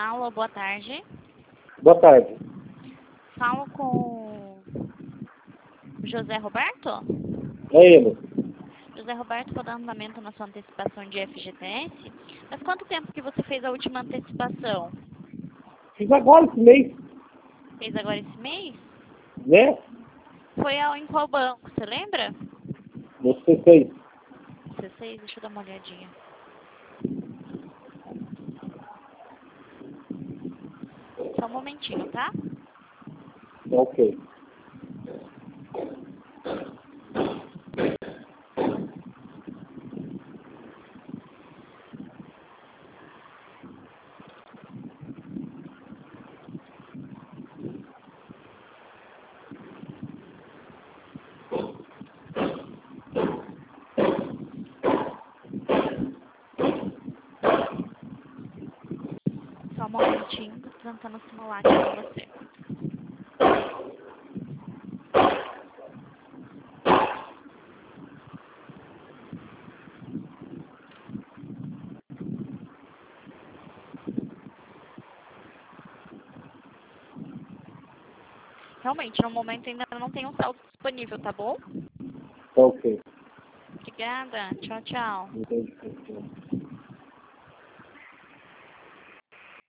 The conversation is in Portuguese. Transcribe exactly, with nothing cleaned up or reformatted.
Alô, boa tarde. Boa tarde. Falo com José Roberto? É ele. José Roberto, vou dar andamento na sua antecipação de F G T S. Mas quanto tempo que você fez a última antecipação? Fiz agora esse mês, Fez agora esse mês? né? Foi ao, em qual banco, você lembra? No C seis. C seis, deixa eu dar uma olhadinha. Só um momentinho, tá? Ok. Só um momentinho, tô tentando simular aqui pra você. Realmente, no momento ainda não tem um saldo disponível, tá bom? Ok. Obrigada. Tchau, tchau. Entendi.